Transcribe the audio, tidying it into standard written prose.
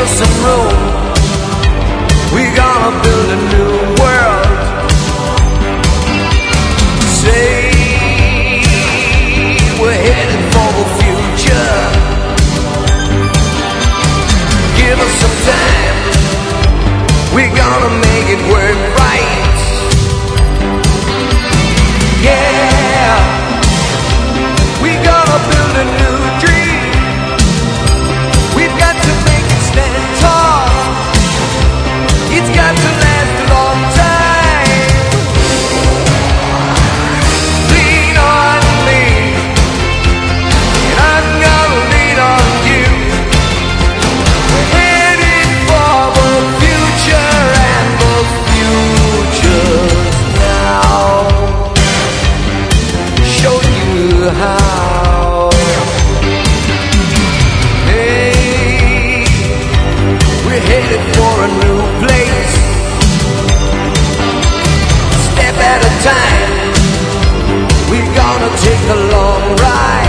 us some room. We're gonna build a new world. Say we're headed for the future. Give us some time. We're gonna make it work right. Yeah, we're gonna build a new dream. We've got to make it stand tall. It's got to last a long time. Lean on me, and I'm gonna lean on you. We're headed for the future, and the future's now. Show you how. Hey, we're headed for a new place. Step at a time, we're gonna take a long ride.